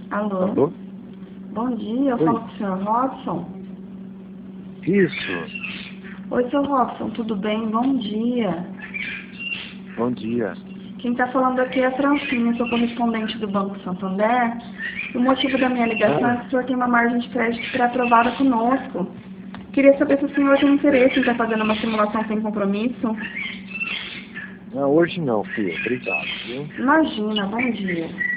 Alô? Alô? Bom dia, eu Oi. falo com o senhor Robson. Isso. Oi, senhor Robson, tudo bem? Bom dia. Bom dia. Quem está falando aqui é a Francine, sou correspondente do Banco Santander. O motivo da minha ligação é que o senhor tem uma margem de crédito pré-aprovada conosco. Queria saber se o senhor tem interesse em estar fazendo uma simulação sem compromisso. Não, hoje não, filho. Obrigado, viu? Imagina, bom dia.